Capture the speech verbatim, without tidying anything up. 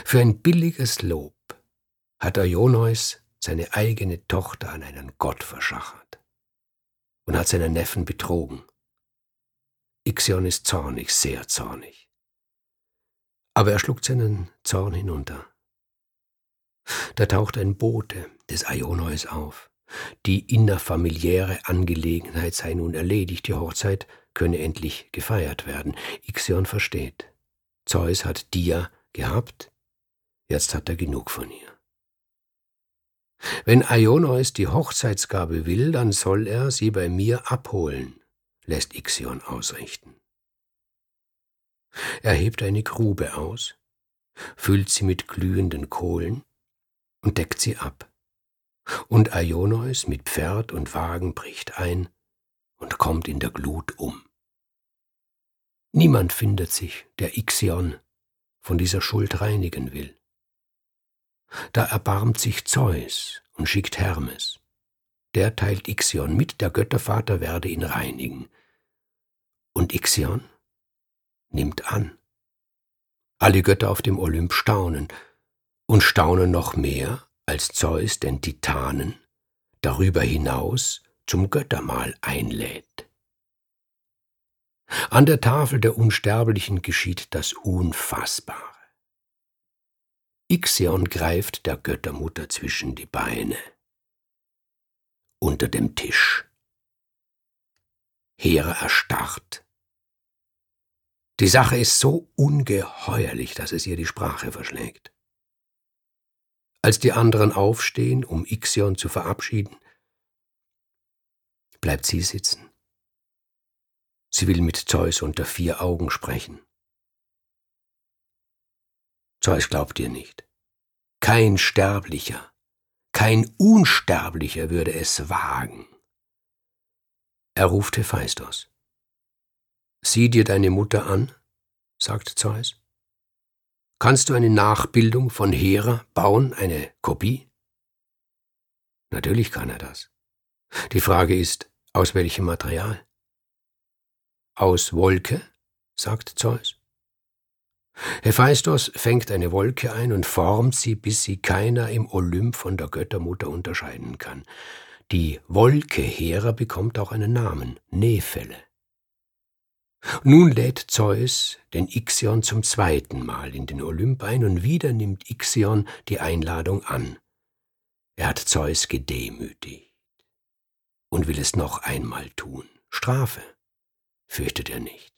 Für ein billiges Lob hat Aioneus seine eigene Tochter an einen Gott verschachert und hat seinen Neffen betrogen. Ixion ist zornig, sehr zornig. Aber er schluckt seinen Zorn hinunter. Da taucht ein Bote des Aioneus auf. Die innerfamiliäre Angelegenheit sei nun erledigt, die Hochzeit könne endlich gefeiert werden. Ixion versteht. Zeus hat Dia gehabt, jetzt hat er genug von ihr. Wenn Aioneus die Hochzeitsgabe will, dann soll er sie bei mir abholen, lässt Ixion ausrichten. Er hebt eine Grube aus, füllt sie mit glühenden Kohlen und deckt sie ab. Und Aioneus mit Pferd und Wagen bricht ein und kommt in der Glut um. Niemand findet sich, der Ixion von dieser Schuld reinigen will. Da erbarmt sich Zeus und schickt Hermes. Der teilt Ixion mit, der Göttervater werde ihn reinigen. Und Ixion nimmt an. Alle Götter auf dem Olymp staunen und staunen noch mehr, als Zeus den Titanen darüber hinaus zum Göttermahl einlädt. An der Tafel der Unsterblichen geschieht das Unfassbare. Ixion greift der Göttermutter zwischen die Beine. Unter dem Tisch. Hera erstarrt. Die Sache ist so ungeheuerlich, dass es ihr die Sprache verschlägt. Als die anderen aufstehen, um Ixion zu verabschieden, bleibt sie sitzen. Sie will mit Zeus unter vier Augen sprechen. Zeus glaubt ihr nicht. Kein Sterblicher, kein Unsterblicher würde es wagen. Er ruft Hephaistos. Sieh dir deine Mutter an, sagt Zeus. Kannst du eine Nachbildung von Hera bauen, eine Kopie? Natürlich kann er das. Die Frage ist, aus welchem Material? Aus Wolke, sagt Zeus. Hephaistos fängt eine Wolke ein und formt sie, bis sie keiner im Olymp von der Göttermutter unterscheiden kann. Die Wolke Hera bekommt auch einen Namen, Nephele. Nun lädt Zeus den Ixion zum zweiten Mal in den Olymp ein und wieder nimmt Ixion die Einladung an. Er hat Zeus gedemütigt und will es noch einmal tun. Strafe fürchtet er nicht.